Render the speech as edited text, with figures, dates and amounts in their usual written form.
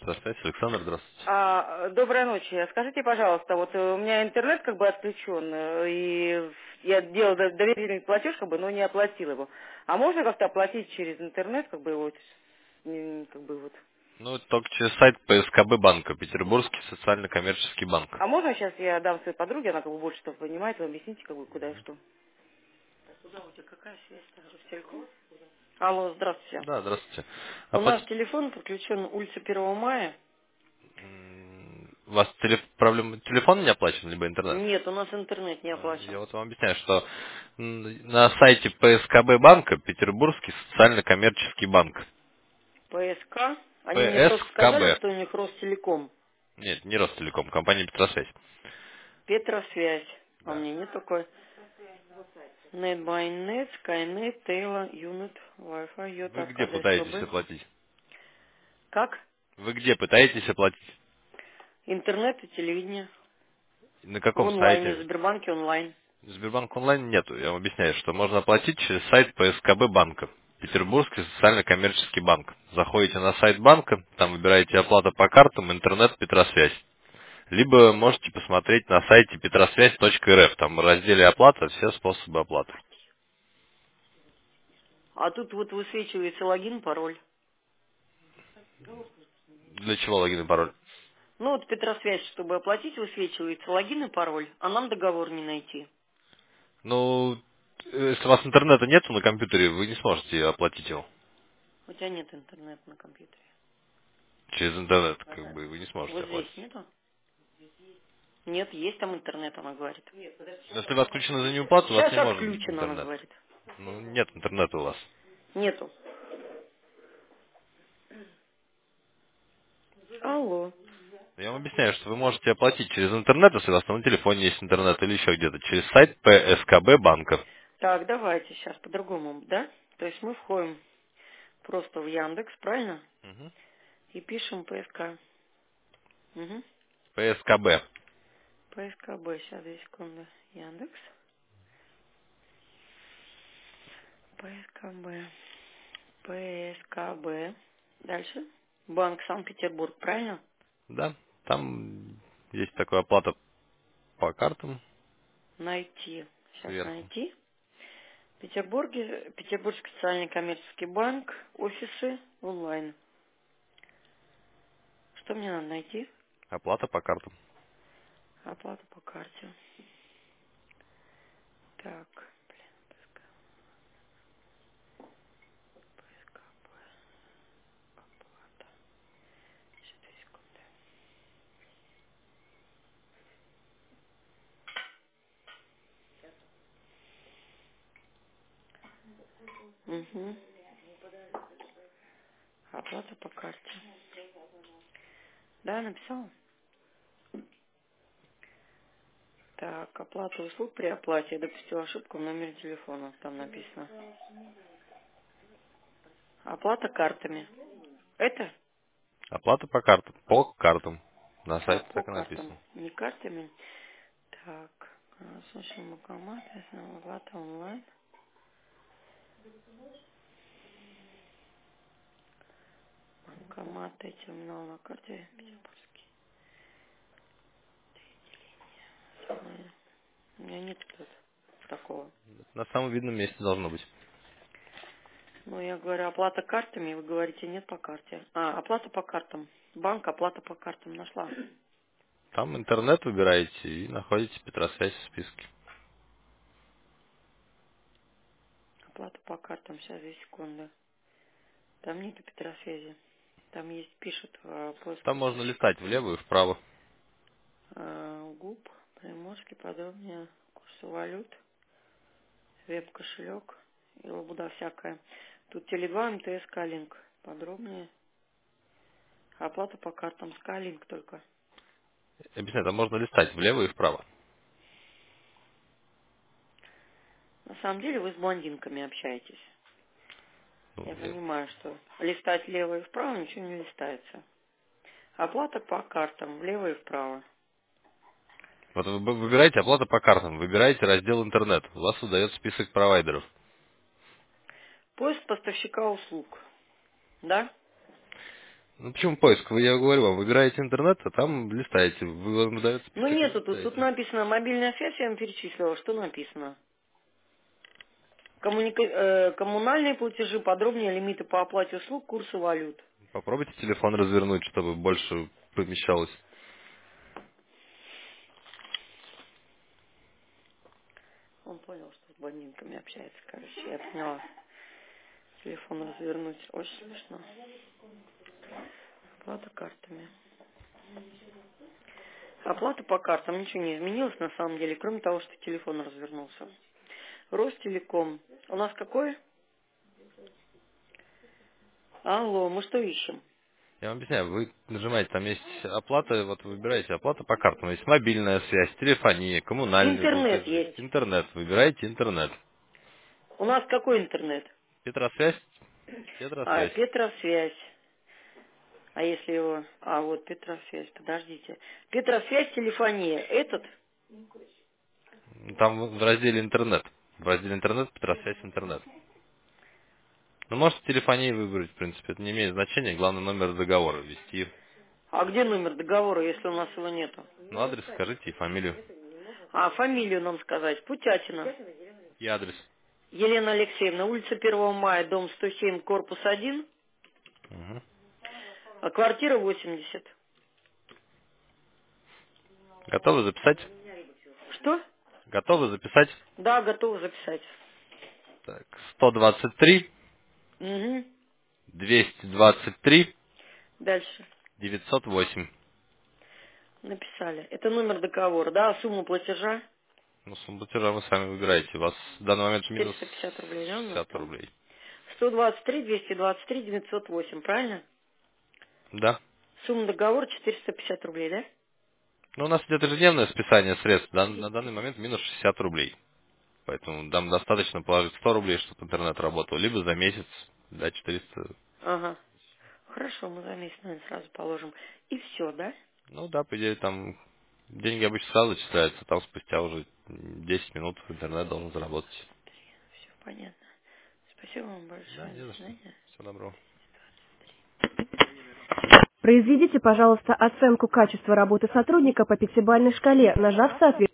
Петросвязь, Александр, здравствуйте. Доброй ночи. Скажите, пожалуйста, вот у меня интернет как бы отключен, и я делала доверительный платеж, как бы, но не оплатила его. А можно как-то оплатить через интернет, как бы вот, как бы вот. Ну, это только через сайт ПСКБ банка, Петербургский социально-коммерческий банк. А можно сейчас я дам своей подруге, она как бы больше что понимает, вы объясните, как бы, куда и что. Куда у тебя какая связь-то? Ростелеком? Алло, здравствуйте. Да, здравствуйте. У нас Оплатить... телефон подключен улица 1 мая. У вас проблема телефон не оплачен, либо интернет? Нет, у нас интернет не Я оплачен. вот вам объясняю, что на сайте ПСКБ банка, Петербургский социально-коммерческий банк. ПСК. Они мне просто сказали, ПСКБ. что у них Ростелеком. Нет, не Ростелеком, компания Петросвязь. Петросвязь. А у Да. меня нет такой. NetByNet, Skynet, Taylor, Unit, Wi-Fi, Вы Йота, где АКД, пытаетесь СВБ. оплатить? Как? Вы где пытаетесь оплатить? Интернет и телевидение. На В каком онлайне, в сайте? Сбербанке онлайн. Сбербанк онлайн нету. Я вам объясняю, что можно оплатить через сайт ПСКБ банка. Петербургский социально-коммерческий банк. Заходите на сайт банка, там выбираете оплата по картам, интернет, Петросвязь. Либо можете посмотреть на сайте петросвязь.рф. Там в разделе оплата все способы оплаты. А тут вот высвечивается логин, пароль. Для чего логин и пароль? Ну вот Петросвязь, чтобы оплатить, высвечивается логин и пароль, а нам договор не найти. Ну, если у вас интернета нету на компьютере, вы не сможете оплатить его. У тебя нет интернета на компьютере. Через интернет, как бы, вы не сможете Вот здесь оплатить. нету? Нет, есть там интернет, она говорит. Но если вы отключены за неуплату, у вас Сейчас не может быть отключена, она интернет. говорит. Ну, нет интернета у вас. Нету. Алло. Я вам объясняю, что вы можете оплатить через интернет, если у вас там на телефоне есть интернет или еще где-то, через сайт ПСКБ банка. Так, давайте сейчас по-другому, да? То есть мы входим просто в Яндекс, правильно? Мгм. И пишем ПСК. Угу. ПСКБ. ПСКБ, сейчас 2 секунды. Яндекс. ПСКБ. ПСКБ. Дальше. Банк Санкт-Петербург, правильно? Да, там есть такая оплата по картам Найти. Сейчас сверху. найти. В Петербурге, Петербургский социальный коммерческий банк, офисы, онлайн. Что мне надо найти? Оплата по картам. Оплата по карте. Так, ПСКБ. Оплата. Сейчас, 2 секунды. Угу. Оплата по карте. Да, написала? Так, оплата услуг при оплате. Я допустила ошибку в номере телефона. Там написано. Оплата картами. Это? Оплата по картам. По картам. На А, сайте по так и картам. написано. Не картами. Так. Слушай, банкомат. Оплата онлайн. Банкомат. Терминал на карте. Петербургский. У меня нет тут такого. На самом видном месте должно быть. Ну, я говорю, оплата картами. Вы говорите, нет по карте. А, оплата по картам. Банк, оплата по картам. Нашла. Там интернет выбираете и находите Петросвязь в списке. Оплата по картам. Сейчас, 2 секунды. Там нет Петросвязи. Там есть, пишут, поиск Там можно поставщика. листать влево и вправо. ГУП, Приморский, подробнее, курсы валют, веб-кошелек и лабуда всякая. Тут Теле2, МТС, Скалинг. Подробнее. Оплата по картам Скалинг только. Объясняю, там можно листать влево и вправо. На самом деле вы с блондинками общаетесь. Ну, Я понимаю, что листать влево и вправо ничего не листается. Оплата по картам влево и вправо. вот вы выбираете оплата по картам, выбираете раздел интернет. У вас выдает список провайдеров. Поиск поставщика услуг. Да? Ну почему поиск? Я говорю вам, выбираете интернет, а там листаете. Вам выдается Ну список, вы нету тут листаете. написано мобильная связь, я вам перечислила. Что написано? Коммунальные платежи, подробнее лимиты по оплате услуг, курсы валют. Попробуйте телефон развернуть, чтобы больше помещалось. Он понял, что с бандитами общается, короче, я поняла. Телефон развернуть, очень смешно. Оплата картами. Оплата по картам, ничего не изменилось на самом деле, кроме того, что телефон развернулся. Ростелеком. У нас какой? Алло, мы что ищем? Я вам объясняю, вы нажимаете, там есть оплата, вот вы выбираете оплата по картам. Есть мобильная связь, телефония, коммунальные Интернет платежи, есть. интернет. Выбираете интернет. У нас какой интернет? Петросвязь, А, Петросвязь. Петросвязь. А если его... А, вот Петросвязь, подождите. Петросвязь, телефония. Этот? Там в разделе интернет. В разделе интернет, Петросвязь, интернет. Ну, можете телефонии выбрать, в принципе, это не имеет значения. Главное, номер договора ввести. А где номер договора, если у нас его нету? Ну, адрес скажите и фамилию. А, фамилию нам сказать. Путятина. И адрес. Елена Алексеевна, улица 1 мая, дом 107, корпус 1, Мгм. а квартира 80. Готовы записать? Что? Готовы записать? Да, готова записать. Так, 123, Угу. 223, Дальше. 908. Написали. Это номер договора, да? А сумма платежа? Ну, сумму платежа вы сами выбираете. У вас в данный момент минус 450 рублей, да, у нас 60 там? рублей. 123, 223, 908, правильно? Да. Сумма договора 450 рублей, да? Ну, у нас идет ежедневное списание средств. На данный момент минус 60 рублей. Поэтому нам достаточно положить 100 рублей, чтобы интернет работал. Либо за месяц, да, 400. Ага. Хорошо, мы за месяц, наверное, сразу положим. И все, да? Ну да, по идее, там деньги обычно сразу зачисляются. Там спустя уже 10 минут интернет должен заработать. Все понятно. Спасибо вам Да, большое. не До за что. свидания. Всего доброго. Произведите, пожалуйста, оценку качества работы сотрудника по пятибалльной шкале, нажав соответствующий